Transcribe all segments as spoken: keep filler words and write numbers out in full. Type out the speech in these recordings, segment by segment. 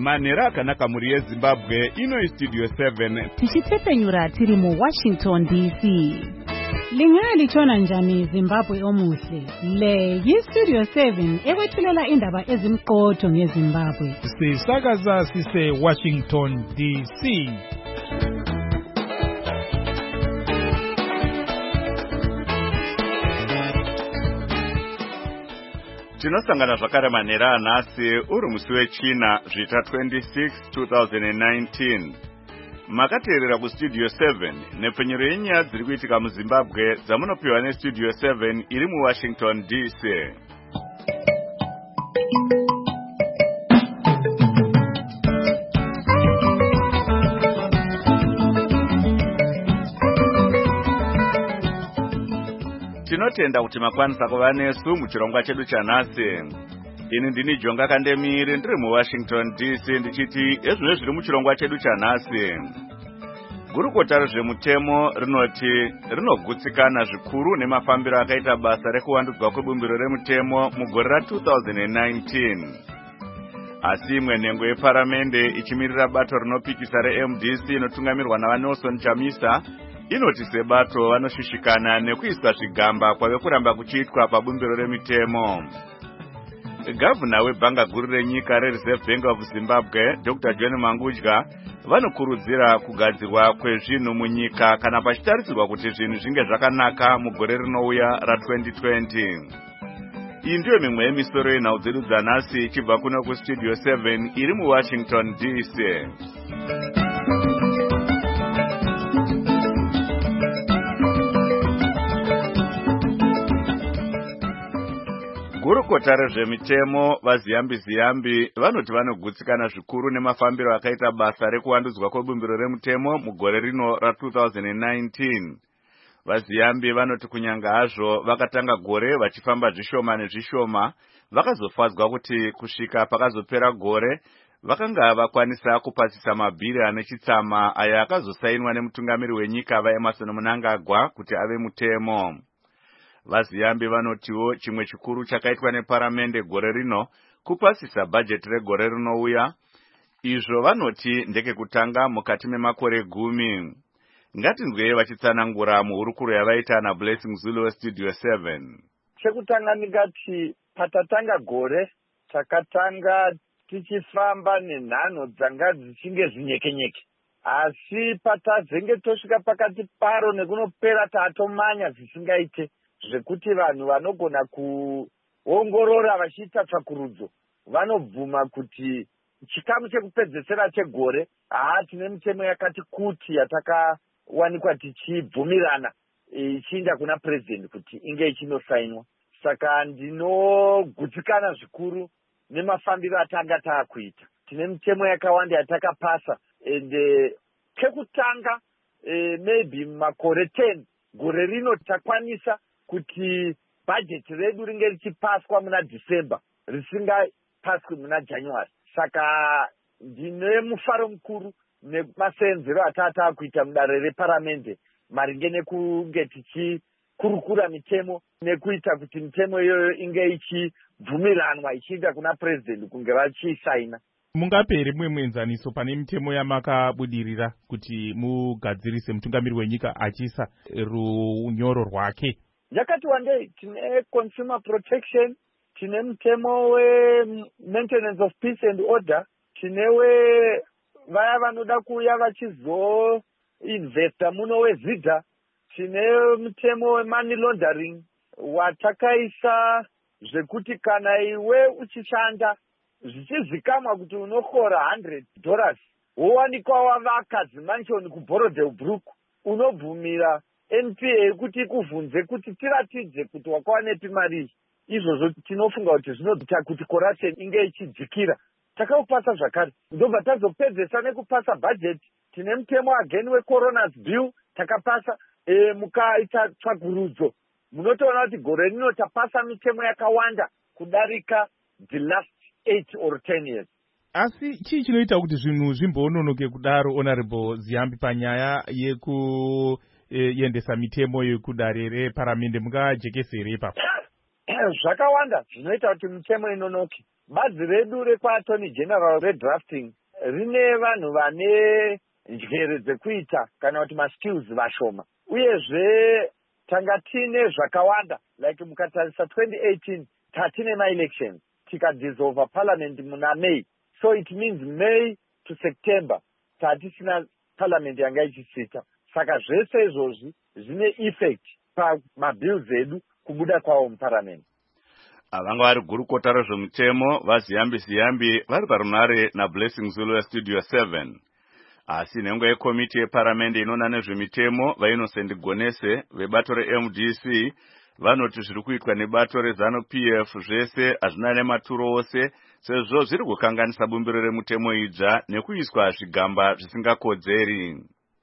Manhero akanaka muri yeZimbabwe, ino Studio seven. Tichitsepenyura tiri mu Washington D C. Lingalitshona njani Zimbabwe omuhle? Le yi-Studio seven ekwethulela indaba ezimqotho ngeZimbabwe. Sisakaza sise Washington D C. Tinosangana zvakare manhero anhasi uri musi wechina zvita twenty-six two thousand nineteen. Makateerera kuStudio seven nepfenyero yenyaya dziri kuitika muZimbabwe dzamunopiwa neStudio seven iri muWashington D C. Tinotenda kuti makwanisa kuva nesu muchirongwa chedu chanhasi. Ini ndini Jonga Kandemiri ndiri muWashington D C ndichiti ezvino zviri muchirongwa chedu chanhasi. Gurukota rezvemutemo rinoti rinogutsikana zvikuru nemafambiro akaita basa rekuwandudzwa kwebumbiro remutemo mugore ra two thousand nineteen. Asi imwe nhengo yeparamende ichimirira bato rinopikisa reM D C inotungamirwa naVanelson Chamisa inoti sebato vanoshushikana nekuiswa zvigamba kwave kuramba kuchiitwa pabumbiro remitemo. Gavana webhanga guru renyika reReserve Bank of Zimbabwe, Doctor John Mangudya, vanokurudzira kugadzirwa kwezvinhu munyika kana pachitarisirwa kuti zvinhu zvinge zvakanaka mugore rinouya ra twenty twenty. Iyi ndiyo mimwe yemisoro yenhau dzedu dzanhasi ichibva kuno kuStudio seven iri muWashington D C. Gurukota rezvemitemo vaZiyambi Ziyambi vanoti vanogutsikana zvikuru nemafambiro akaita basa rekuwandudzwa kwebumbiro remutemo mugore rino ra two thousand nineteen. VaZiyambi vanoti kunyanga hazvo vakatanga gore vachifamba zvishoma nezvishoma, vakazofadzwa kuti kusvika pakazopera gore vakanga vakwanisa kupasisa mabhiri ane chitsama aya akazosainwa nemutungamiri wenyika vaEmmerson Mnangagwa kuti ave mutemo. VaZiyambi vanotiwo chimwe chikuru chakaitwa neparamende gore rino kupasisa bhajeti regore rinouya. Izvo vanoti ndeke kutanga mukati memakore gumi. Ngatinzwei vachitsanangura muhurukuro yavaita naBlessing Zulu weStudio seven. Chekutanga ndingati patatanga gore takatanga tichifamba nenhano dzanga dzichinge zvinyekenyeke. Asi patazenge tosvika pakati paro nekunopera tatomanya zvisingaite zvekuti vanhu vanogona kuongorora vachiita tsvakurudzo vanobvuma kuti chikamu chekupedzesera chegore haa tine mitemo yakati kuti yatakawanikwa tichibvumirana ichiinda kuna president kuti inge ichinosainwa. Saka ndinogutsikana zvikuru nemafambiro atanga taakuita. Tine mitemo yakawanda yatakapasa ende kekutanga e, maybe makore ten gore rino takwanisa kuti bhajeti redu ringe richipaswa muna December risingapaswi muna January. Saka ndine mufaro mukuru nemaseenzero atata kuita mudare reparamende maringe nekunge tichikurukura mitemo nekuita kuti mitemo iyoyo inge ichibvumiranwa ichiinda kuna president kunge vachisaina. Mungapere mumwe muenzaniso pane mitemo yamakabudirira kuti mugadzirise mutungamiri wenyika achisa runyoro rwake? Yakati wandei tine consumer protection, tine mutemo we-maintenance of peace and order, tine we vaya vanoda kuuya vachizoinvesta muno weZIDA, tine mutemo we-money laundering watakaisa zvekuti kana iwe uchishanda zvichizikamwa kuti unokhora one hundred dollars wowanikwa wavaka zimanshoni kuBorodale unobvumira N P A kuti ikuvhunze kuti tiratidze kuti wakawanepi mari. Izvozvo tinofunga kuti zvinoita kuti corruption inge ichidzikira. Takaupasa zvakare ndobva tazopedzesa nekupasa budget. Tine mutemo again weCoroner's bill takapasa e, mukaita tsvagurudzo munotoona kuti gore rino tapasa mitemo yakawanda kudarika the last eight or ten years. Asi chii chinoita kuti zvinhu zvimbononoke kudaro Honorable Ziyambi panyaya yeku e, yendesa mitemo yekudare reparamende mungajekesere ipapo? Zvakawanda zvinoita kuti mitemo inonoke. bazi redu rekwaattorney general redrafting rine vanhu vane njere dzekuita kana kuti maskills vashoma, uyezve tanga tine zvakawanda, like mukatarisa twenty eighteen tatine maelections tikadissolva parliament muna May, so it means May to September tatisina parliament yanga ichisita. Saka zvese izvozvi zvine effect pamabills edu kubuda kwawo muparliament. Avanga vari gurukota rezvemutemo vaZiyambi Ziyambi vari parunare naBlessing Zulu Studio seven. Asi nhengo yekomiti yeparamende inoona nezvemitemo vaInnocent Gonese vebato reM D C vanoti zviri kuitwa nebato reZANU-P F zvese hazvina nematuro ose, sezvo zviri kukanganisa bumbiro remutemo idzva nekuiswa zvigamba zvisingakodzeri.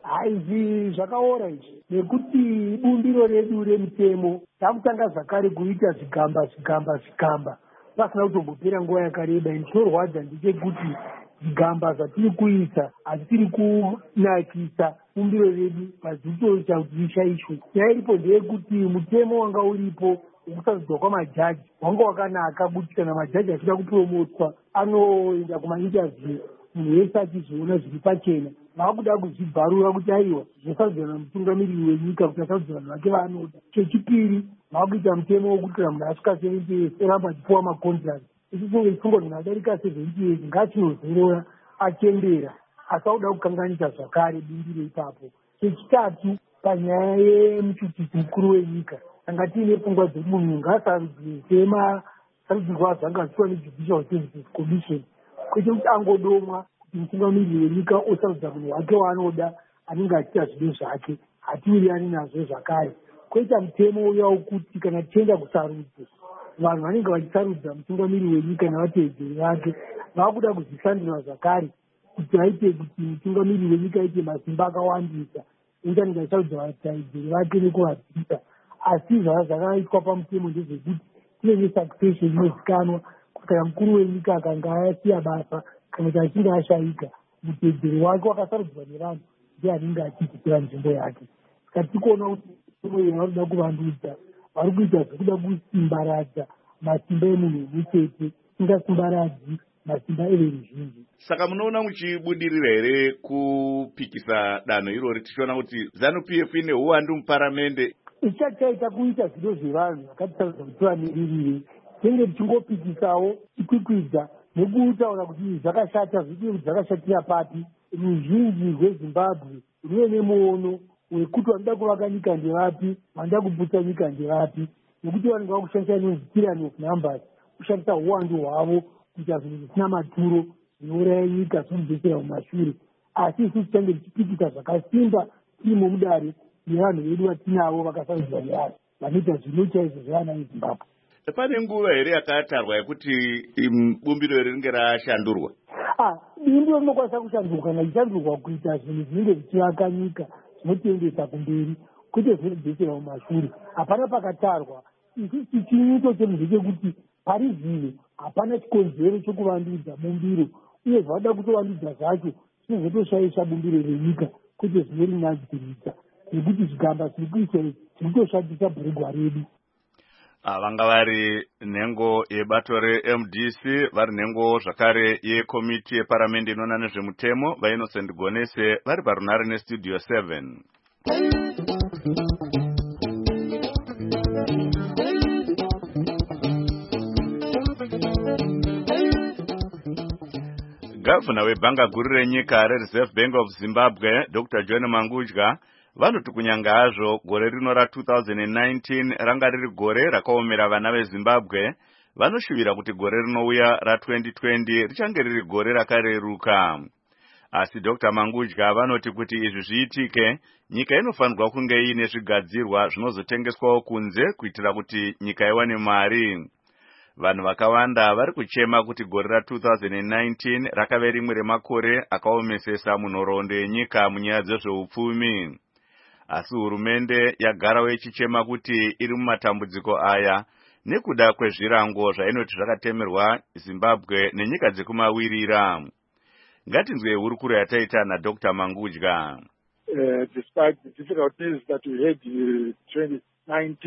Izvi zvakaora izvi nekuti bumbiro redu remutemo takutanga zvakare kuita zvigamba zvigamba zvigamba pasina kutombopera nguva yakareba. Ndinorwadza ndechekuti zvigamba zvatiri kuisa hazvitiri kunakisa bumbiro redu pazvitoita kuti zvishaishwe. Nyaya iripo ndeyekuti mutemo wanga uripo wekusarudzwa kwamajaji wanga wakanaka kuti kana majaji achida kupromotwa anoenda kumainterview munhu wese achizoona zviri pachena. Vakuda kuzvibharura kuti aiwa zvosarudzwa namutungamiriri wenyika kuti asarudzwa vanhu vake vaanoda. Chechipiri vakuita mutemo wokuti kana munhu asvika seventy years oramba achipuwa macontract. Ichi chinge chifunga kuti munhu adarika seventy years ngaachinozorora achembera asauda kukanganisa zvakare bumbiro ipapo. Chechitatu panyaya yemuchuchisi mukuru wenyika tanga tiine pfungwa dzeku munhu ngaasarudzwe semasarudzirwo azvanga achiitwa neJudicial Services Commission, kwete kuti angodomwa mutungamiriri wenyika osarudza munhu wake waanoda anenge achiita zvido zvake. Hatiwirirani nazvo zvakare. Koita mutemo uya wokuti kana tichienda kusarudzo vanhu vanenge vachisarudza mutungamiriri wenyika nevateedzeri vake vakuda kuzvishandura zvakare kuti vaite kuti mutungamiriri wenyika aite masimba akawandisa ingange achisarudza vateedzeri vake nekuvadzisa. Asi zvava zvakaitwa pamutemo ndezvekuti kune nesuccession inozikanwa kuti kana mukuru wenyika akanga asiya basa kana kuti achinge ashaika muteedzeri wake wakasarudzwa nevanhu ndiye anenge achidzikira nzvimbo yake. Saka tikuona kuti iyo varikuda kuvandudza vari kuita zvekuda kusimbaradza masimba emunhu umwe chete ingasimbaradzi masimba everuzhinji. Saka munoona muchibudirira here kupikisa danho irori tichiona kuti ZANU-P F ine uwandu muparamende? Ichi chaita kuita zvido zvevanhu vakatisarudzwa kuti vamiririre tenge tichingopikisawo tikwikwidza nekutaura kuti zvakashata zvidii kuti zvakashatira papi. Ruzhinji rweZimbabwe ruve nemuono wekuti vanoda kuvaka nyika ndevapi, vanoda kuputsa nyika ndevapi, nekuti vanenge vakushandisa inonzi tyranny of numbers, kushandisa uwandu hwavo kuita zvinhu zvisina maturo zvinouraya nyika zvinobvesera mumashure. Asi isusu tichange tichipikisa zvakasimba tiri mumudare nevanhu vedu vatinavo vakasarudzwa nevanhu vanoita zvino chaizvo zvevana veZimbabwe. Pane nguva here yakatarwa yekuti bumbiro iri ringe rashandurwa? Ah, bumbiro rinokwanisa kushandurwa kana richandurwa kuita zvinhu zvinenge zvichivaka nyika zvinotiendesa kumberi kwete zvinobvesera mumashure. Hapana pakatarwa. Isusu chinyito chedu ndechekuti pari zvino hapana chikonzero chokuvandudza bumbiro, uye zvavada kutovandudza zvacho zvinozotoshaisha bumbiro renyika kwete zvinorinyadziridza, nekuti zvigamba zviri kuitwa zvinotoshatisa bhurugwa redu. Vanga vari nhengo yebato reM D C vari nhengo zvakare yekomiti yeparamende inoona nezvemutemo vaInnocent Gonese vari parunare neStudio seven. Gavana webhanga guru renyika reReserve Bank of Zimbabwe Doctor John Mangudya vanoti kunyanga hazvo gore rino ra twenty nineteen ranga riri gore rakaomera vana veZimbabwe, vanoshuvira kuti gore rinouya ra twenty twenty richange riri gore rakareruka. Asi Doctor Mangudya vanoti kuti izvi zviitike nyika inofanirwa kunge ine zvigadzirwa zvinozotengeswawo kunze kuitira kuti nyika iwane mari. Vanhu vakawanda vari kuchema kuti gore ra twenty nineteen rakave rimwe remakore akaomesesa munhoroondo yenyika munyaya dzezveupfumi. Asi hurumende yagarawo ichichema kuti iri mumatambudziko aya nekuda kwezvirango zvainoti zvakatemerwa Zimbabwe nenyika dzekumawirira. Ngatinzwe hurukuro yataita naDoctor Mangudya. Uh, despite the difficulties that we had in twenty nineteen,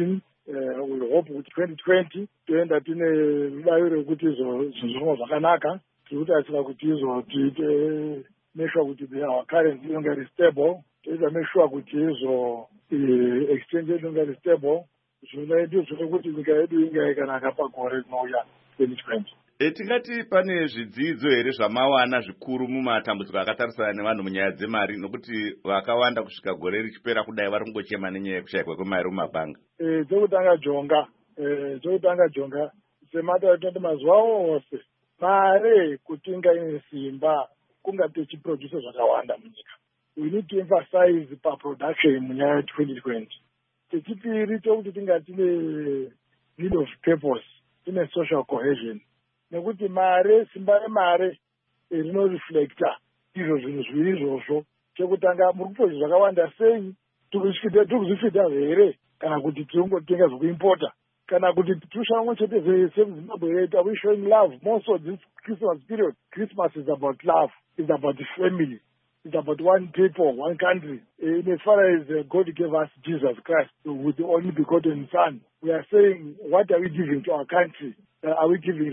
uh, we hope kuti twenty twenty toenda tine rudayo rekuti zvinhu zvakanaka tiri kutarisira kuti izo tiite make sure kuti our currency inonge iri stable toita make sure kuti izo exchange inonge iri stable zvinoita zvinokuti nyika yedu inge yakanaka pagore rinouya twenty twenty. E, tingati pane zvidzidzo here zvamawana zvikuru mumatambudziko akatarisana nevanhu munyaya dzemari nokuti vakawanda kusvika gore richipera kudai vari kungochema nenyaya yekushayikwa kwemari mumabhanga? Eh, chokutanga jonga eh, chokutanga jonga semataitoti mazuva ose mare kuti inga ine simba kunga tichiproduce zvakawanda munyika. We need to emphasize paproduction munyaya twenty twenty. Chechipiri chokuti tinga tine need of purpose, tine social cohesion. Nekuti mare simba remare rinoreflecta izvo zvinhu zviviri izvozvo. Chekutanga muri kuproduce zvakawanda sei, tikuzvifita here kana kuti tiringotenga zvekuimpota kana kuti tushamwe chete sezimbabwe are we showing love more so this Christmas period. Christmas is about love, it's about the family, it's about one people, one country. In as far as uh, God gave us Jesus Christ with the only begotten Son, we are saying, what are we giving to our country? Uh, are we giving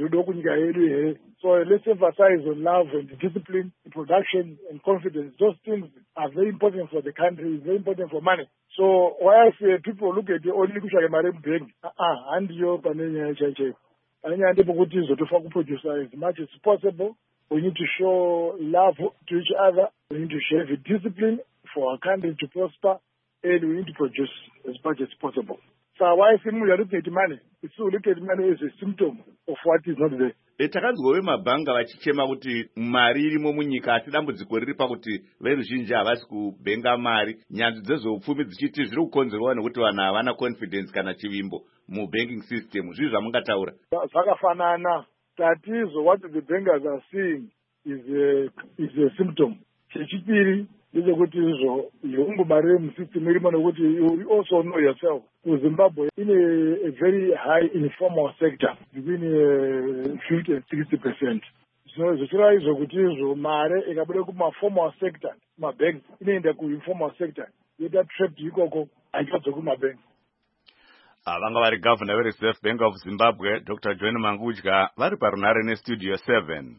to So let's emphasize on love and discipline, production and confidence. Those things are very important for the country, very important for money. So whilst uh, people look at the only kushaya mare mbeng, ah, and yo panenya chache. Panenya ndipo kuti zotofa kuproduce as much as possible. We need to show love to each other. We need to share the discipline for our country to prosper, and we need to produce as much as possible. So why if we are looking at money, it's to look at money as a symptom of what is not there. Takadzwa vemabhanga vachichema kuti mari irimo munyika asi dambudziko riri pakuti veruzhinji havasi kubhenga mari. Nyanzvi dzezveupfumi dzichiti zviri kukonzerwa nekuti vanhu havana confidence kana chivimbo mubanking system. Zvizvi zvamungataura? Zvakafanana. Tatizo what the bankers are seeing is a, is a symptom. Chechipiri ndechekuti izvo zvekungomari musystem irimo nekuti you also know yourself. Zimbabwe in a, a very high informal sector between uh, fifty and sixty percent. So zvichira izvo kuti izvo mare ikabuda kuma-formal sector, kuma-banks, inoenda ku-informal sector. Yoita trapped ikoko, haichadzoka kuma-banks. Vanga vari governor veReserve Bank of Zimbabwe, Doctor John Mangudya, vari parunare nestudio seven.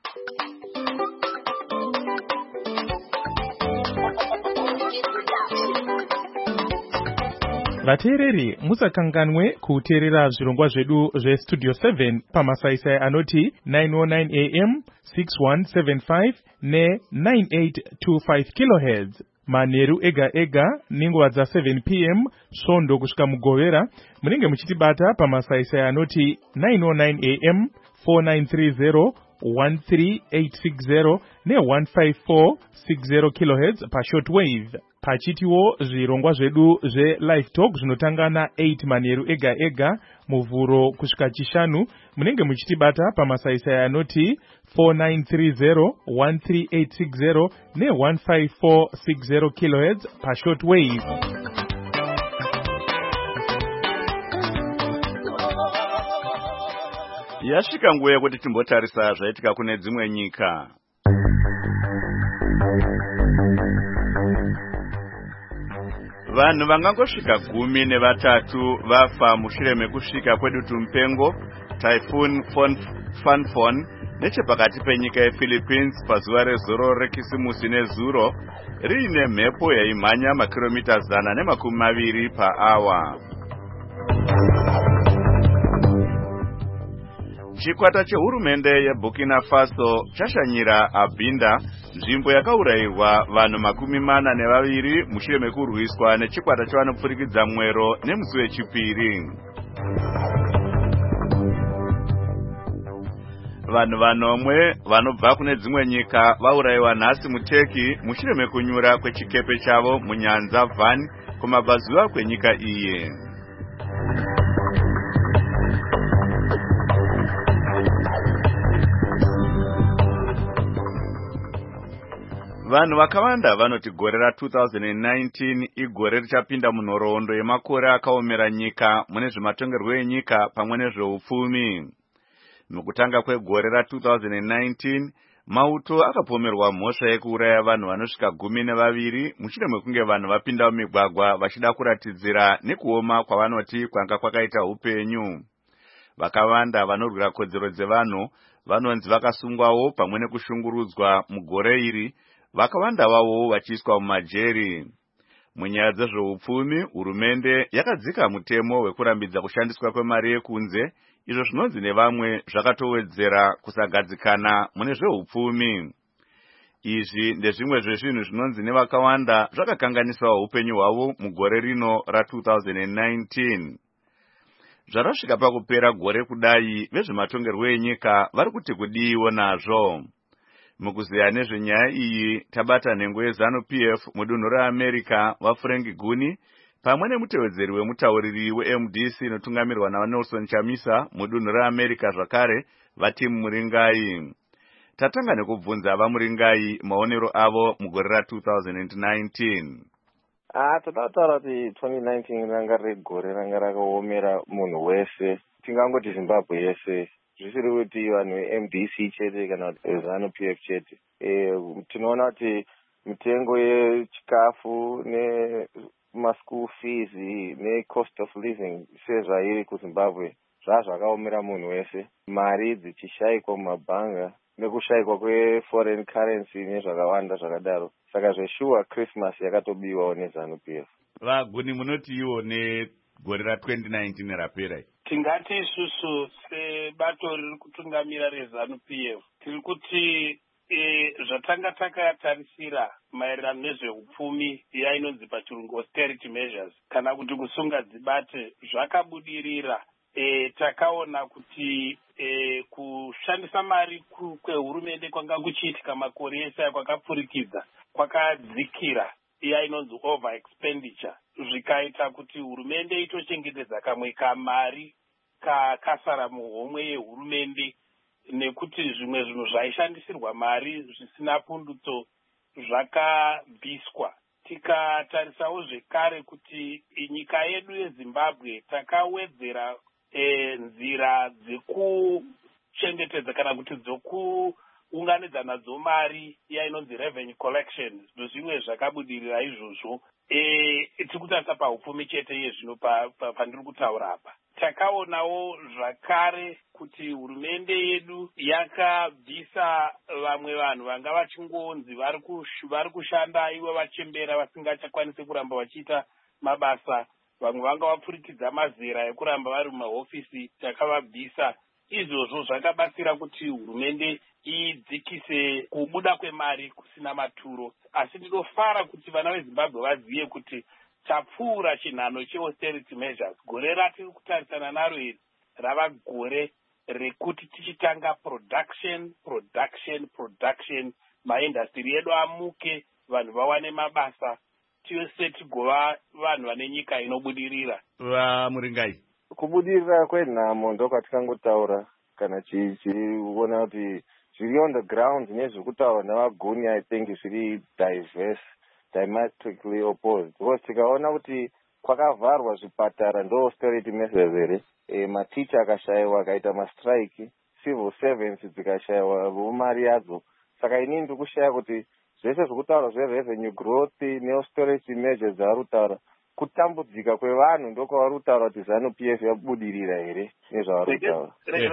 Vateereri musakanganwe kuteerera zvirongwa zvedu zvestudio seven pamasaisai anoti nine oh nine A M, six one seven five ne nine eight two five kilohertz. Manheru ega ega ninguva dza seven P M svondo kusvika mugovera munenge muchitibata pamasaisai anoti nine oh nine A M, four nine three zero, one three eight six zero ne one five four six zero kilohertz pashortwave. Pachitiwo zvirongwa zvedu zve-live talk zvinotanga na eight manheru ega ega muvhuro kusvika chishanu munenge muchitibata pamasaisai anoti four nine three zero, one three eight six zero ne one five four six zero kilohertz pashortwave. Yasvika nguva yekuti timbotarisa zvaitika kune dzimwe nyika. Vanhu vangangosvika gumi nevatatu vafa mushure mekusvika kwedutu mupengo Typhoon Fanfon nechepakati penyika yePhilippines pazuva rezoro rekisimusi nezuro riine mhepo yaimhanya makiromita zana nemakumi maviri paawa. Chikwata chehurumende yeBurkina Faso chashanyira Abinda, nzvimbo yakaurayirwa vanhu makumi mana nevaviri mushure mekurwiswa nechikwata chavanopfurikidza mwero nemusi wechipiri. Vanhu vanomwe vanobva kune dzimwe nyika vaurayiwa nhasi muTurkey mushure mekunyura kwechikepe chavo munyanza Van kumabvazuva kwenyika iyi. Vanhu vakawanda vanoti gore ra two thousand nineteen igore richapinda munhoroondo yemakore akaomera nyika mune zvematongerwo enyika pamwe nezveupfumi. Mukutanga kwegore ra two thousand nineteen Mauto akapomerwa mhosva yekuuraya vanhu vanosvika gumi nevaviri mushure mekunge vanhu vapinda mumigwagwa vachida kuratidzira nekuoma kwavanoti kwanga kwakaita upenyu. Vakawanda vanorwira kodzero dzevanhu vanonzi vakasungwawo pamwe nekushungurudzwa mugore iri, vakawanda vavo vachiiswa mumajeri. Munyaya dzezveupfumi, hurumende yakadzika mutemo wekurambidza kushandiswa kwemari yekunze, izvo zvinonzi nevamwe zvakatowedzera kusagadzikana mune zveupfumi. Izvi ndezvimwe zvezvinhu zvinonzi nevakawanda zvakakanganisa upenyu hwavo mugore rino ra-two thousand nineteen. Zvarasvika pakupera gore kudai, vezvematongerwo enyika vari kuti kudiiwo nazvo. Mukuziya nezvenyaya iyi tabata nhengo yeZanu-P F mudunhu reAmerica vaFrank Guni pamwe nemutevedzeri wemutauriri weM D C inotungamirwa naNelson Chamisa mudunhu reAmerica zvakare vaTimu Muringai. Tatanga nekubvunza vaMuringai maonero avo mugore ra-two thousand nineteen. Ah, toda kutaura kuti twenty nineteen ranga riri gore ranga rakaomera munhu wese, tingangoti Zimbabwe yese, zvisiri kuti vanhu veM D C chete kana Zanu-P F chete. E, tinoona kuti mitengo yechikafu nemaschool fees necost of living sezvairi kuZimbabwe zvazvakaomera munhu wese, mari dzichishayikwa mumabhanga nekushayikwa kweforeign currency nezvakawanda zvakadaro. Saka zveshuwa Christmas yakatobiwawo neZanu-P F. Vaguni munoti iwo negore ra-twenty nineteen rapera. Tingati isusu sebato riri kutungamira reZanu-P F tiri kuti e, zvatanga takatarisira maererano nezveupfumi yainonzi pachirungu austerity measures kana kuti kusunga dzibate zvakabudirira. E, takaona kuti e, kushandisa mari kwehurumende kwanga kuchiitika makore ese kwakapfurikidza kwakadzikira iya inonzi over expenditure, zvikaita kuti hurumende itochengetedza kamwe kamari kakasara muhomwe yehurumende, nekuti zvimwe zvinhu zvaishandisirwa mari zvisina pundutso zvakabviswa. Tikatarisawo zvekare kuti nyika yedu yeZimbabwe takawedzera e, nzira dzekuchengetedza kana kuti dzokuunganidza nadzo mari yainonzi revenue collection, zvimwe zvakabudirira izvozvo. E, tiri kutarisa paupfumi chete yezvino pandiri pa, kutaura apa. Takaonawo zvakare kuti hurumende yedu yakabvisa vamwe vanhu vanga vachingonzi vari kushanda ivo vachembera vasingachakwanisi kuramba vachiita mabasa, vamwe vanga vapfurikidza mazera ekuramba vari mumahofisi, takavabvisa. Izvozvo zvakabatsira kuti hurumende idzikise kubuda kwemari kusina maturo. Asi ndinofara kuti vana veZimbabwe vazive kuti tapfuura chinhano cheausterity measures. Gore ratiri kutarisana naro iri rava gore rekuti tichitanga production production production, maindastry edu amuke, vanhu vawane mabasa, tose tigova vanhu vane nyika inobudirira. VaMuringai, kubudirira kwenhamo ndokwatingangotaura kana chichiona kuti zviri on the ground nezviri kutaura navaguni, I think zviri diverse, diametrically opposed. Because tikaona kuti kwakavharwa zvipatara ndo austerity measures here, e, maticha akashayiwa akaita mastrike, civil servants dzikashayiwa mari yadzo. Saka inini ndiri kushaya kuti zvese zvekutaura zverevenue growth neausterity measures dzavari kutaura, kutambudzika kwevanhu ndokwavari kutaura kuti Zanu-P F yabudirira here nezvavari kutaura.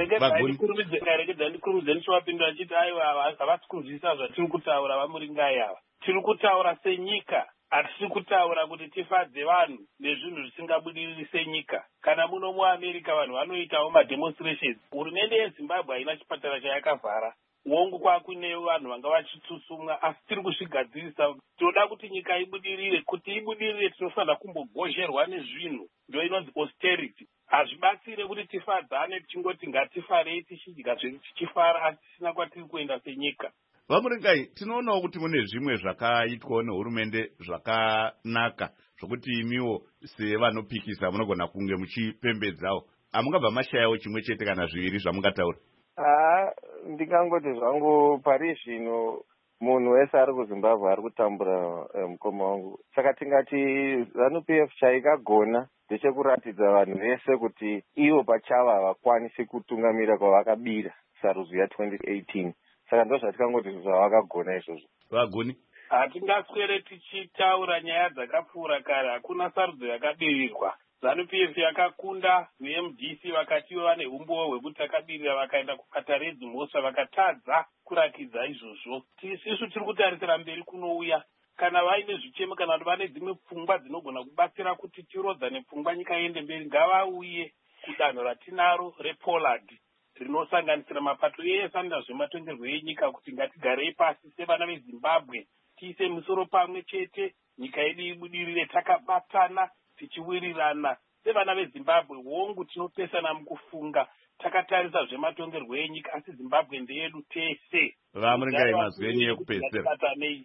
Rekedza ndikurumidze ndichivapindura ndichiti aiwa havasi kunzwisisa zvatiri kutaura vaMuringai ava. Tiri kutaura senyika, hatisi kutaura kuti tifadze vanhu nezvinhu zvisingabudiriri senyika. Kana muno muAmerica vanhu vanoitawo mademonstrations, hurumende yeZimbabwe haina chipatara chayakavhara, uongo kwakune vanhu vanga vachitsusumwa, asi tiri kuzvigadzirisa. Tinoda kuti nyika ibudirire. Kuti ibudirire tinofanira kumbogozherwa nezvinhu, ndo inonzi austerity. Hazvibatsire kuti tifadzane tichingoti ngatifarei tichidya zvedu tichifara, asi tisina kwatiri kuenda senyika. VaMuringai, tinoonawo kuti mune zvimwe zvakaitwawo nehurumende zvakanaka zvokuti imiwo sevanopikisa munogona kunge muchipembedzawo. Hamungabva mashayawo chimwe chete kana zviviri zvamungataura? Ah, ndingangoti zvangu pari zvino munhu wese ari kuZimbabwe ari kutambura mukoma wangu. Saka tingati Zanu-P F chaikagona ndechekuratidza vanhu vese kuti ivo pachavo havakwanisi kutungamira kwavakabira sarudzo ya twenty eighteen. saka ndo zvatikangoti zvavakagona izvozvo. Vaguni hatingaswere tichitaura nyaya dzakapfuura kare. Hakuna sarudzo yakabirirwa. ZANU P F yakakunda, V M D C vakatiwo vane umbowo hwekuti takabirira, vakaenda kukataredzi mhosva vakatadza kurakidza izvozvo. Isusu tiri kutarisira mberi kunouya. Kana vaine zvichemo kana vane dzimwe pfungwa dzinogona kubatsira kuti tirodzane pfungwa nyika iende mberi, ngavauye kudanho ratinaro rePollard rinosanganisira mapato ese anoita zvematongerwo enyika, kuti ngatigarei pasi sevana veZimbabwe tiise misoro pamwe chete, nyika yedu ibudirire takabatana tichiwirirana sevana veZimbabwe. Hongu tinopesana mukufunga, takatarisa zvematongerwo enyika, asi Zimbabwe ndeyedu tese. vamuringai mazvenyu ekupedzisira.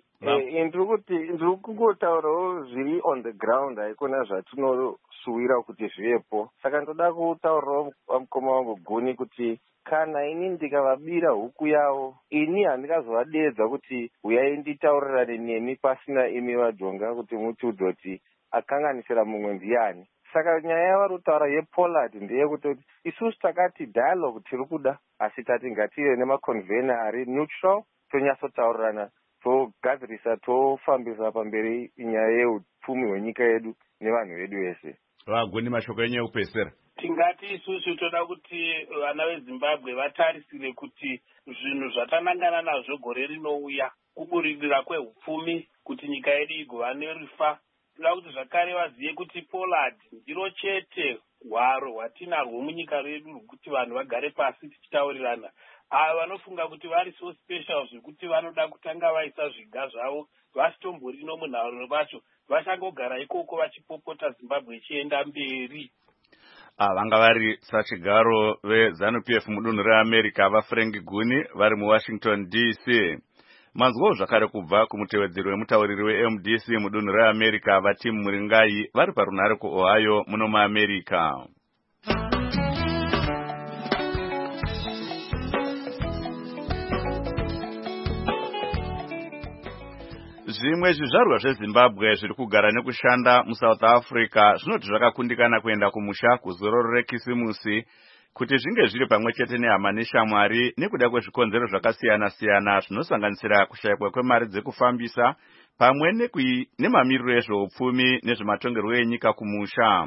Ndiri kuti ndiri kungotaurawo zviri on the ground, haikona zvatinoshuwira kuti zvivepo. Saka ndoda kutaurawo mukoma wangu Guni kuti kana ini ndikavabira huku yavo, ini handingazovadedza kuti uyai nditaurirane nemi pasina imi vaJonga kuti mutiudze kuti akanganisira mumwe ndiani. Saka nyaya yavari kutaura yePollard ndeyekuti isusu takati dialogue tiri kuda, asi tati ngative nemaconvener ari neutral, tonyasotaurirana, togadzirisa, tofambisa pamberi nyaya yeupfumi hwenyika yedu nevanhu vedu vese. Vaguni mashoko enyu ekupedzisira. Tingati isusu toda kuti vana veZimbabwe vatarisire kuti zvinhu zvatanangana nazvo gore rinouya, kuburirira kwehupfumi, kuti nyika yedu igova nerifa. Toda kuti zvakare vazive kuti Pollard ndiro chete hwaro hwatinarwo munyika redu rwekuti vanhu vagare pasi tichitaurirana. Ava vanofunga kuti vari so special zvekuti vanoda kutanga vaisa zviga zvavo vasitomborino munharo vacho, vachangogara ikoko vachipopota Zimbabwe ichienda mberi. Vanga vari sachigaro veZANU P F mudunhu reAmerica vaFrank Guni vari muWashington D C. Manzwawo zvakare kubva kumutevedzeri wemutauriri weM D C mudunhu reAmerica vaTim Muringai vari parunhare kuOhio muno muAmerica. Zvimwe zvizvarwa zveZimbabwe zviri kugara nekushanda muSouth Africa zvinoti zvakakundikana kuenda kumusha kuzororo rekisimusi kuti zvinge zviri pamwe chete nehama neshamwari nekuda kwezvikonzero zvakasiyana siyana zvinosanganisira kushayikwa kwemari dzekufambisa pamwe nemamiriro ezveupfumi nezvematongerwo enyika kumusha.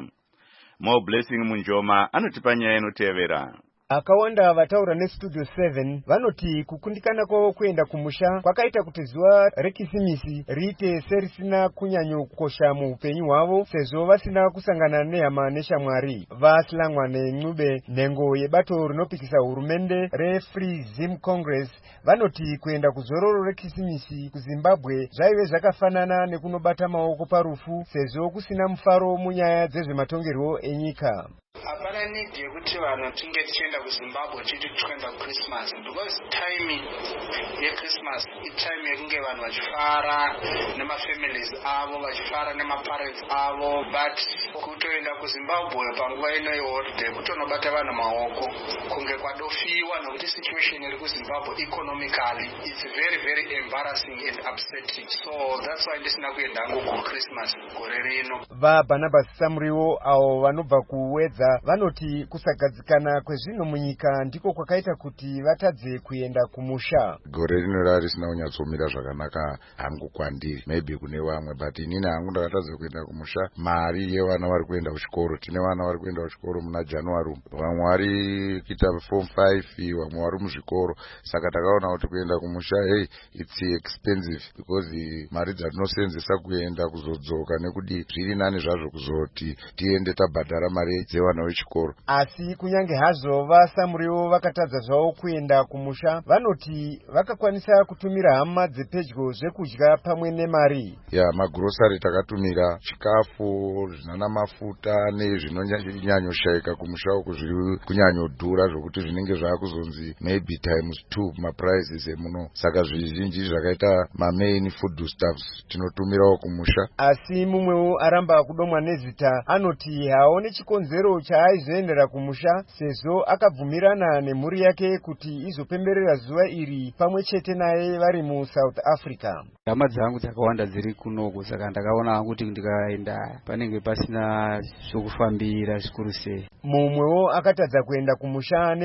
Mo Blessing Munjoma anotipa nyaya inotevera. Akawanda vataura neStudio seven vanoti kukundikana kwavo kuenda kumusha kwakaita kuti zuva rekisimisi riite serisina kunyanyokosha muupenyu hwavo sezvo vasina kusangana nehama neshamwari. Vasilangwa neNcube, nhengo yebato rinopikisa hurumende reFree Zim Congress, vanoti kuenda kuzororo rekisimisi kuZimbabwe zvaive zvakafanana nekunobata maoko parufu sezvo kusina mufaro munyaya dzezvematongerwo enyika. Hapana need yekuti vanhu tinge tichienda kuZimbabwe titi tichienda kuChristmas, because time yeChristmas itime yekunge vanhu vachifara nemafamilies avo, vachifara nemaparents avo, but kutoenda kuZimbabwe panguva ino yeholiday kutonobata vanhu maoko kunge kwadofiwa, nokuti situation iri kuZimbabwe economically it's very very embarrassing and upsetting. So that's why ndisina kuenda hangu kuChristmas gore rino. VaBarnabas Samuriwo avo vanobva kuwedza vanoti kusagadzikana kwezvino munyika ndiko kwakaita kuti vatadze kuenda kumusha. Gore rino rarisina kunyatsomira zvakanaka hangu kwandiri, maybe kune vamwe, but inini hangu ndakatadza kuenda kumusha. Mari yevana vari kuenda kuchikoro, tine vana vari kuenda kuchikoro muna January, vamwe vari kuita form five, vamwe vari muzvikoro. Saka takaona kuti kuenda kumusha, hey, it's expensive because mari dzatinosenzesa kuenda kuzodzoka nekudi zviri nani zvazvo kuzoti tiende tabhadhara mari dzevana vechikoro. Asi kunyange hazvo vaSamuriwo vakatadza zvavo kuenda kumusha, vanoti vakakwanisa kutumira hama dzepedyo zvekudya pamwe nemari. Ya magrosari takatumira chikafu, zvinana mafuta nezvinonyanyoshayika kumusha uko zviri kunyanyodhura zvokuti zvinenge zvakuzonzi maybe times two maprices emuno. Saka zvizhinji zvakaita mamain foodstuffs tinotumirawo kumusha. Asi mumwewo aramba kudomwa nezita anoti haone chikonzero chaaizoendera kumusha sezvo akabvumirana nemhuri yake kuti izopemberera zuva iri pamwe chete naye vari muSouth Africa. Hama dzangu dzakawanda dziri kunoko, saka ndakaona kuti ndikaenda panenge pasina zvokufambira zvikuru sei. Mumwewo akatadza kuenda kumusha nekuti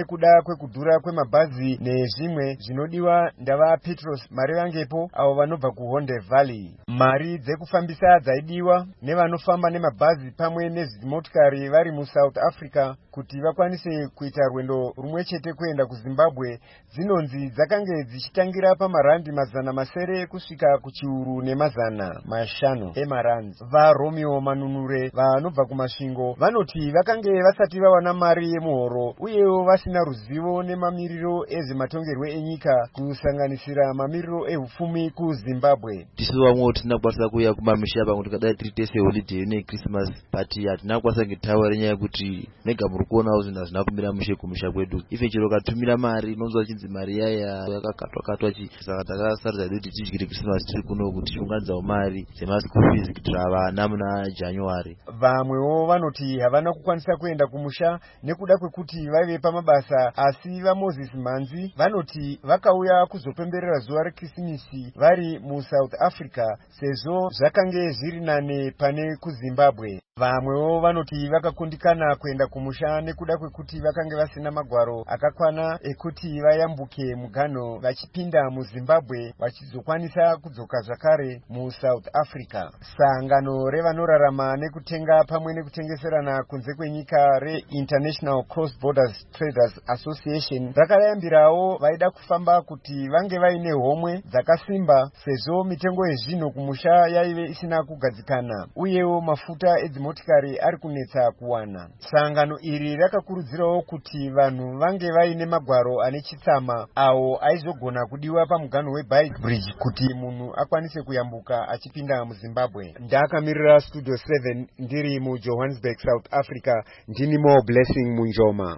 nekuda kwekudhura kwemabhazi nezvimwe zvinodiwa ndava Petros mari vangepo avo vanobva kuHonde Valley. Mari dzekufambisa dzaidiwa nevanofamba nemabhazi pamwe nezimotikari vari muSouth Africa kuti vakwanise kuita rwendo rumwe chete kuenda kuZimbabwe dzinonzi dzakange dzichitangira pamarandi mazana masere kusvika kuchiuru nemazana mashanu emarandi. VaRomeo Manunure vanobva kumasvingo vanoti vakange vasati vawana mari yemuhoro uyewo vasina ruzivo nemamiriro ezvematongerwe enyika kusanganisira mamiriro ehupfumi kuZimbabwe. Tisu vamwe tisina kukwanisa kuuya kumamisha pangu tikadai tiri tese holiday neChristmas but hatina kukwanisa ngetaura nyaya yekuti mega muri kuonawo zvinhu hazvina kumira mushe kumusha kwedu. Ife chero katumira mari inonzwa chinzi mari yaya yakakatwa katwa chi saka takasaridza kuti tidyire Christmas tiri kuno kuti tiunganidzawo mari dzemaschool fees kuitira vana muna January. Vamwewo vanoti havana kukwanisa kuenda kumusha nekuda kwekuti vaive pamabasa, asi vaMoses Manzi vanoti vakauya kuzopemberera zuva reKrisimisi vari muSouth Africa sezvo zvakange zviri nane pane kuZimbabwe. Vamwewo vanoti vakakundikana kuenda kumusha nekuda kwekuti vakange vasina magwaro akakwana ekuti vayambuke muganho vachipinda muZimbabwe vachizokwanisa kudzoka zvakare muSouth Africa. Sangano revanorarama nekutenga pamwe nekutengeserana kunze kwenyika reInternational Cross Borders Traders Association rakayambirawo vaida kufamba kuti vange vaine homwe dzakasimba sezvo mitengo yezvinhu kumusha yaive isina kugadzikana uyewo mafuta edzimotikari ari kunetsa kuwana. Sangano iri rakakurudzirawo kuti vanhu vange vaine magwaro ane chitsama awo aizogona kudiwa pamuganho weBike Bridge kuti munhu akwanise kuyambuka achipinda muZimbabwe. Ndakamirira Studio seven ndiri muJohannesburg, South Africa. Ndini Mo Blessing Munjoma.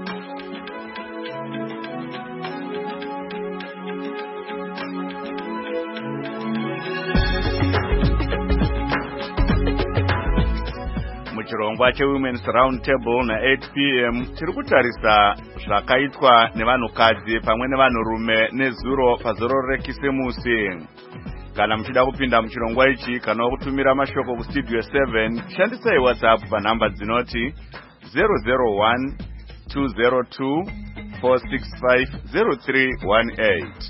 Muchirongwa cheWomen's Round Table na eight p m tiri kutarisa zvakaitwa nevanhukadzi pamwe nevanhurume nezuro pazoro reKisimusi. Kana muchida kupinda muchirongwa ichi kana kutumira mashoko kustudio seven, shandisai WhatsApp panhamba dzinoti zero zero one two zero two four six five zero three one eight.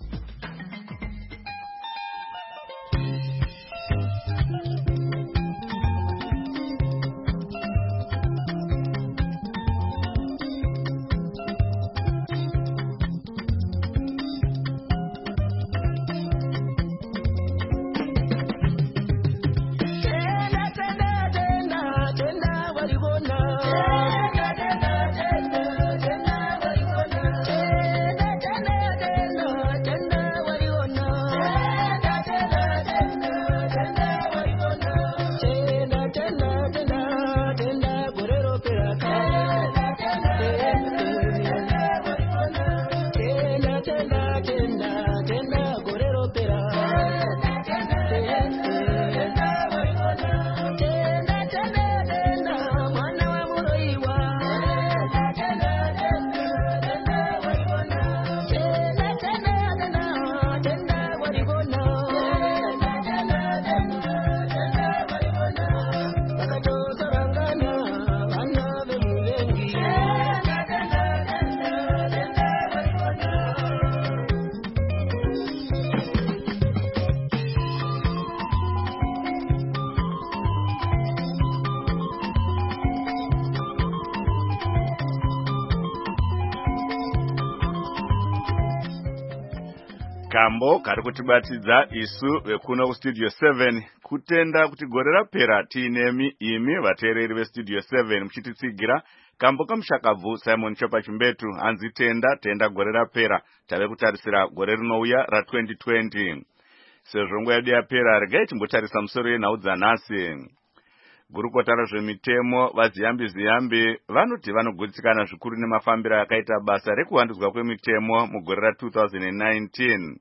Kambo kari kutibatidza isu vekuno kustudio seven kutenda kuti gore rapera tiinemi imi vateereri vestudio seven muchititsigira kambo kamushakabvu Simon Chopa Chimbetu hanzi tenda tenda gore rapera tave kutarisira gore rinouya ra twenty twenty. Sezvo nguva yedu yapera regai timbotarisa musoro yenhau dzanhasi. Gurukota rezvemitemo vaziyambi ziyambi vanoti vanogutsikana zvikuru nemafambiro akaita basa rekuvandudzwa kwemitemo mugore ra two thousand nineteen.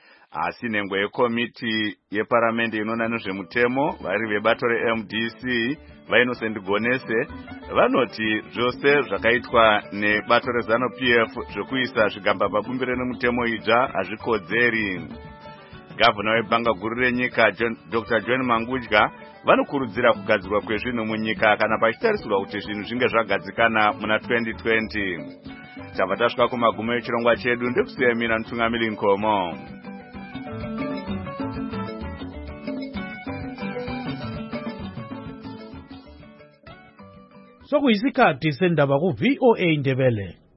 Asi nhengo yekomiti yeparamende inoona nezvemutemo vari vebato reM D C vaInnocent Gonese vanoti zvose zvakaitwa nebato reZANU-P F zvekuisa zvigamba pabumbiro nemutemo idzva hazvikodzeri. Gavana webhanga guru renyika Doctor John Mangudya vanokurudzira kugadzirwa kwezvinhu munyika kana pachitarisirwa kuti zvinhu zvinge zvagadzikana muna twenty twenty. tabva tasvika kumagumo echirongwa chedu. Ndikusiya mina Mutungamiri Nkomo. Sokuyisikhathi sendaba ku V O A Ndebele.